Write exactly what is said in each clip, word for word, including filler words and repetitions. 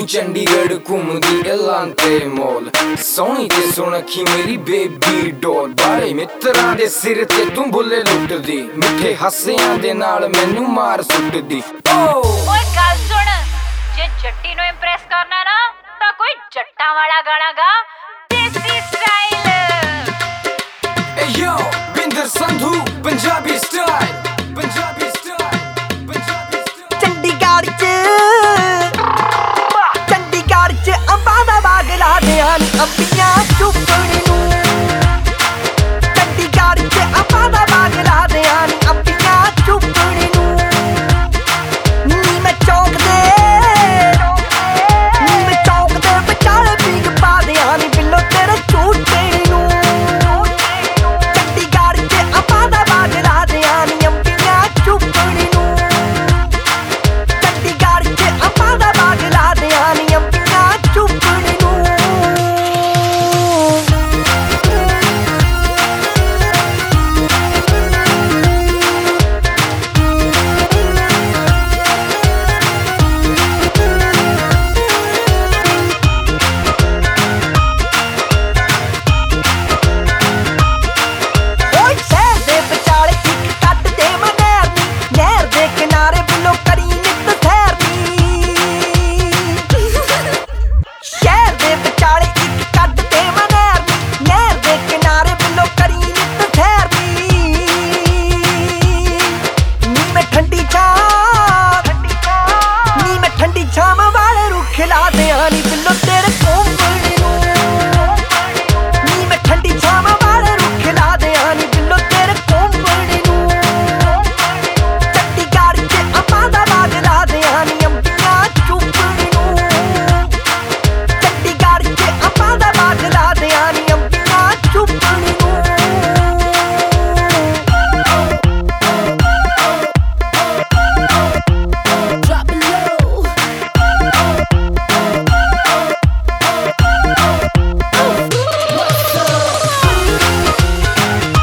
Chandigarh घूमदी Elante mall सोहनी ते सुनखी मेरी baby doll बारे मित्रां दे सिर ते तू बुले लुटदी मिठे हासियां दे नाल मैनू मार सुटदी ओ ओए गल सुन जे जट्टी नु इंप्रेस करना ना तां कोई जट्टां वाला गाना गा देसी स्टाइल ए yo Binder Sandhu Punjabi style Punjabi style Punjabi style Chandigarh च चंडीगढ़ च अंबां दा बाग ला दियां नी अंबियां चुप्पड़ी नूं चंडीगढ़ च अंबां दा बाग ला दियां नी अंबियां चुप्पड़ी नूं नी मैं चौक दे नी मैं चौक दे विचाले पीग पा दियां नी बिल्लो तेरे झूठेड़ी नूं चंडीगढ़ च अंबां दा बाग ला दियां नी अंबियां चुप्पड़ी नूं चंडीगढ़ च अंबां दा बाग ला दियां नी अंबियां चुप्पड़ी नूं ओए शहर दे विचाले इक कट दे मैं नहर नी नहर दे किनारे बिल्लो करी नित सैर नी शहर दे विचाले इक कट दे मैं नहर नी नहर दे किनारे बिल्लो करी नित सैर नी नी मैं ठंडी छां नी मैं ठंडी छां वाले रुख ला दियां नी बिल्लो तेरे कोंबड़ी नूं नी मैं ठंडी छां वाले रुख ला दियां नी बिल्लो तेरे कोंबड़ी नूं चंडीगढ़ च अंबां दा बाग ला दियां नी अंबियां चुप्पड़ी नूं चंडीगढ़ च अंबां दा बाग ला दियां नी अंबियां चुप्पड़ी नूं Drop it low. What's up?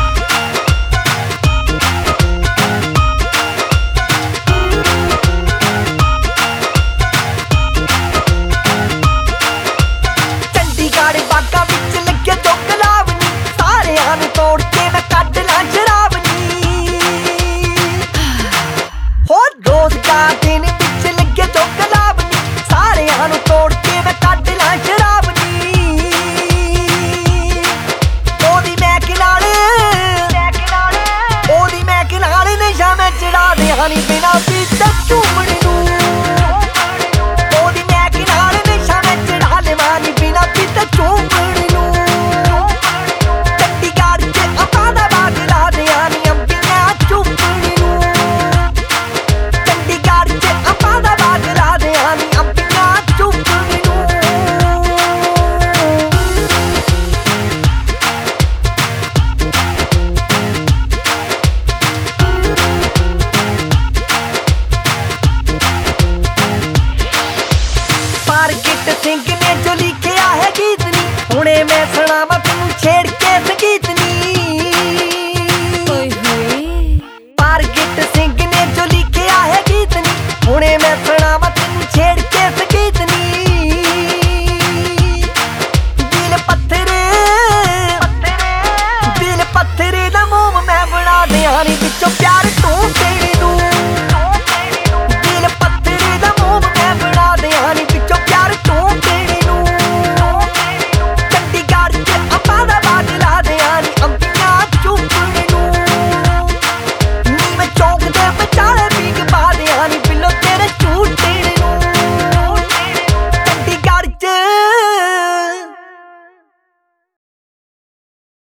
Chandigarh ਬਾਗਾਂ ਵਿੱਚ ਲੱਗੇ ਦੋ ਗੁਲਾਬ ਨੀ ਸਾਰਿਆਂ ਨੂੰ ਤੋੜ ਕੇ ਮੈਂ ਕੱਢ ਲਾਂ ਸ਼ਰਾਬ ਨੀ ਹੋਰ ਰੋਜ਼ ਗਾਰਡਨ ਵਿੱਚ ਲੱਗੇ ਦੋ ਗੁਲਾਬ ਨੀ ਸਾਰਿਆਂ ਨੂੰ ਤੋੜ ਕੇ ਮੈਂ ਕੱਢ ਲਾਂ ਸ਼ਰਾਬ ਨੀ ਉਹਦੀ ਮਹਿਕ ਨਾਲ ਉਹਦੀ ਮਹਿਕ ਨਾਲ ਨਸ਼ਾ ਮੈਂ ਚੜਾ ਦਿਆਂ ਨੀ ਬਿਨਾਂ ਪੀਤੇ ਝੂਮਣੀ ਨੂੰ ਉਹਦੀ ਮਹਿਕ ਨਾਲ ਨਸ਼ਾ ਮੈਂ ਚੜਾ ਲਵਾਂ ਨੀ ਬਿਨਾਂ ਪੀਤੇ ਝੂਮਣੀ ਨੂੰ ਚੰਡੀਗੜ੍ਹ ਚ ਅੰਬਾਂ ਦਾ ਬਾਗ ਲਾ ਦਿਆਂ ਨੀ ਅੰਬੀਆਂ ਚੁੱਪੜੀ ਨੂੰ ਚੰਡੀਗੜ੍ਹ ਚ ਅੰਬਾਂ ਦਾ ਬਾਗ ਲਾ ਦਿਆਂ ਨੀ ਅੰਬੀਆਂ ਚੁੱਪੜੀ ਨੂੰ ਪਾਰਗਿਟ ਸਿੰਘ ਨੇ ਜੋ ਲਿਖਿਆ ਹੈ ਗੀਤ ਨੀ ਹੁਣੇ ਮੈਂ ਸੁਣਾਵਾਂ ਤੈਨੂੰ ਛੇੜ ਕੇ ਸੰਗੀਤ ਨੀ Oi, oi. ਪਾਰਗਿਟ ਸਿੰਘ ਨੇ ਜੋ ਲਿਖਿਆ ਹੈ ਗੀਤ ਨੀ ਹੁਣੇ ਮੈਂ ਸੁਣਾਵਾਂ ਤੈਨੂੰ ਛੇੜ ਕੇ ਸੰਗੀਤ ਨੀ ਦਿਲ ਪੱਥਰ ਦਿਲ ਪੱਥਰ ਦਾ ਮੋਮ ਮੈਂ ਬਣਾ ਦਿਆਂ ਨੀ ਵਿੱਚੋਂ ਪਿਆਰ